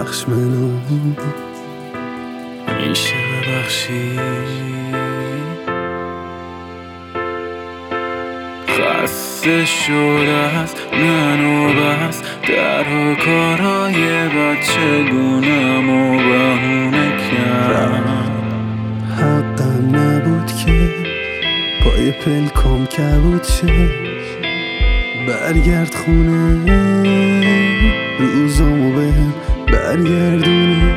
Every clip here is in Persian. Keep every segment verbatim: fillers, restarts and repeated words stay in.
ببخش منو، میشه ببخشی. خسته شده است منو بس در و کارای بچگونم و بهونه کرد. حقم نبود که پای پلکام کبود شه، برگرد خونه روزامو بهم برگردونه.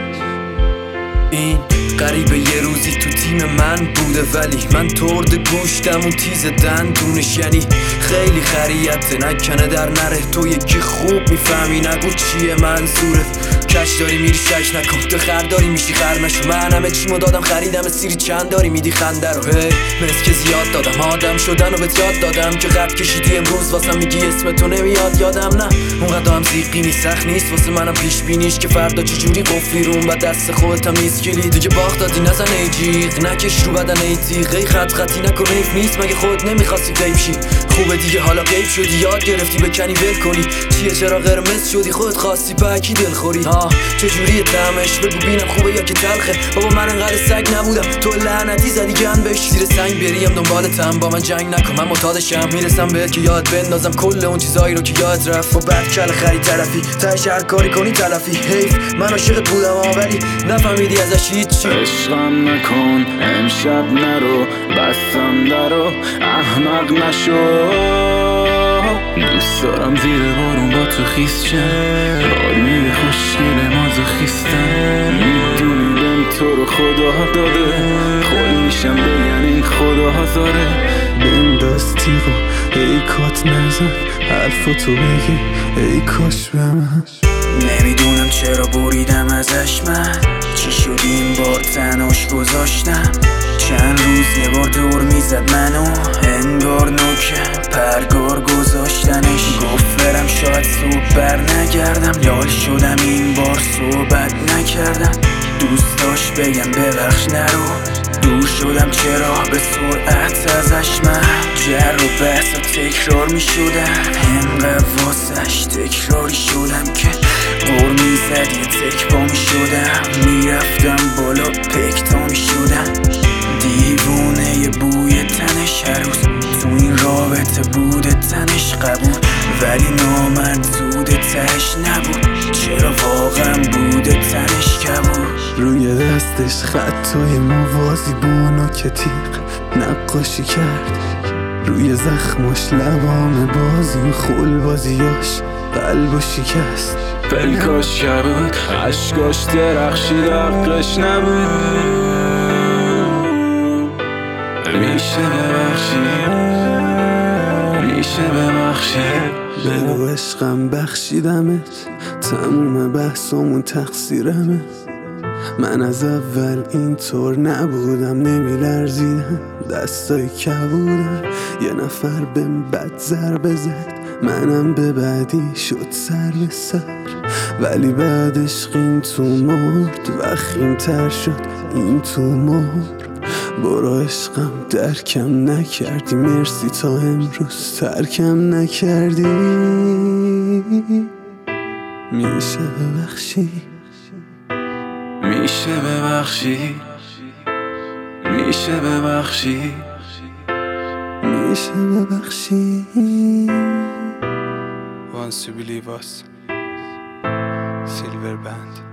این قریبه یه روزی تو تیم من بوده، ولی من ترد گوشتم اون تیز دندونش، یعنی خیلی خریته نکنه در نره. تو یکی خوب میفهمی نگو چیه منظورت، کش داری میری شش نکن، تو خر داری میشی خر نشو. من همه چیمو دادم خریدم سیری چند داری میدی خنده رو. هی مرس که زیاد دادم آدم شدن و بهت یاد دادم که خط کشیدی امروز واسم میگی اسم تو نمیاد یادم. نه اونقدر هم زیقی نیست، سخت نیست واسه منم پیش بینیش که فردا چجوری قفلی روم و دست خودتم نیست کلید. دیگه باخت دادی نزن ای جیغ، نکش رو بدن ای تیغ، ای خط خطی نکن حیف نیست مگه خود نمیخواستی غیب شی. خوبه دیگه حالا غیب شدی، یاد گرفتی بکنی ول کنی. چیه چرا قرمز شدی خودت خواستی پاکی دلخوری. ها چجوریه طعمش بگو بینم خوبه یا که تلخه. بابا من انقدر سگ نبودم تو لعنتی زدی جنبش. زیر سنگ بریم دنبالتم با من جنگ نکن من معتادشم. میرسم بهت که یاد بندازم کل اون چیزایی رو که یاد رفت. و بعد کل خرید طرفی تاش هر کاری کنی تلفی. حیف من عاشقت بودم ولی نفهمیدی ازش هیچی. عشقم نکن امشب نرو، بستم درو احمق نشو. دوست دارم زیر بارون با تو خیس شه، آدمی خوشگل مازوخیستم. میدونی بهم تو رو خدا داده، خول میشم بگن این خدا هزاره. بنداز تیغو ای کات نزن، حرفاتو بگی ای کاش به من. نمیدونم چرا بریدم ازش من، چی شد این بار تناش گذاشتم. چند روز یه بار دور میزد منو، انگار نوکم پرگار گذاشتنش. گفت برم شاید صبح بر نگردم، لال شدم این بار صحبت نکردم. دوست داشت بگم ببخش نرو، دور شدم چرا به سرعت ازش. من جر و بحث و تکرار می شدم، انقدر واسش تکراری شدم که غور می زد یه تک پا می شدم. می رفتم بالا پکتا می شدم، دیوونه یه بوی تنش هر روز. تو این رابطه بوده تنش قبول، ولی نامرد زود تهش نبود. چرا واقعا بوده تنش کبود. روی دستش خطای موازی با نوک تیغ نقاشی کرد، روی زخماش لبام بازی خول بازیاش قلبو شکست. پلکاش کبود عشقاش درخشید حقش نبود. میشه ببخشی، میشه ببخشی. بگو عشقم بخشیدمت، تموم بحثامون تقصیرمه. من از اول اینطور نبودم، نمیلرزیدم دستای کبودم. یه نفر بهم بد ضربه زد، منم به بعدی شد سر به سر. ولی بعدش این تو مرد و خیمتر شد این تو مرد. برو عشقم درکم نکردی، مرسی تا امروز ترکم نکردی. میشه ببخشی، میشه ببخشی، میشه ببخشی، میشه ببخشی. Once you believe us, Silver Band.